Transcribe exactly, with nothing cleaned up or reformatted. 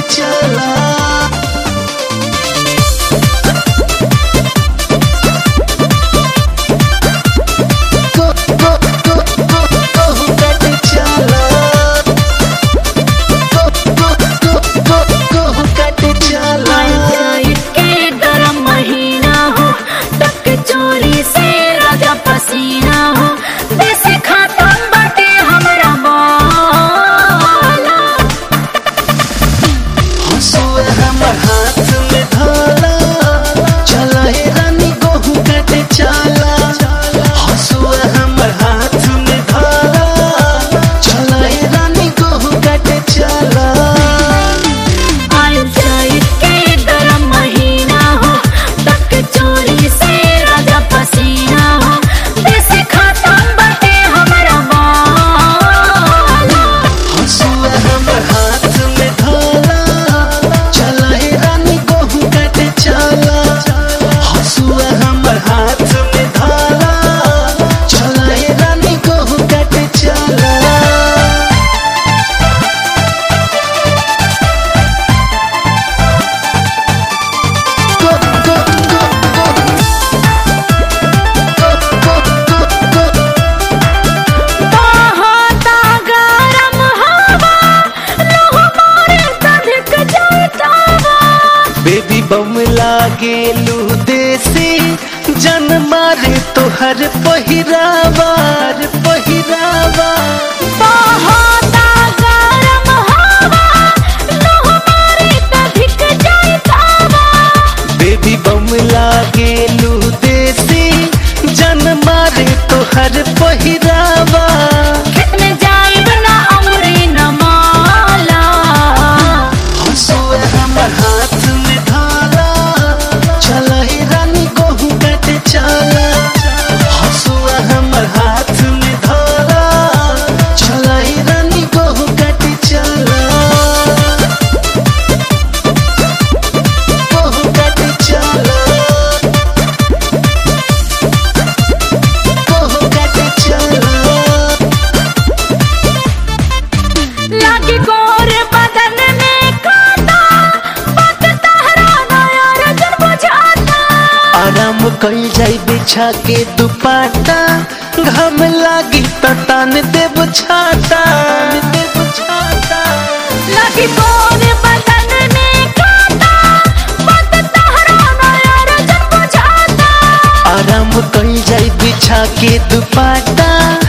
चला बेबी बम लागेलू देसी जन मारे तोहर पहिरावा पहिरावा बहुत गरम हवा लोह मारे तधिक जाए तावा। बेबी बम लागेलू देसी जन मारे तोहर पहिरावा कितने जाए बना अमरी न माला हंसुआ हमर हाथ आराम कई जाई बिछा के दुपट्टा घाम लागी त तान देव छाता देव छाता लगी तोर बदन में कांटा बात तहरा नया जब बुझाता। आराम कई जाई बिछा के दुपट्टा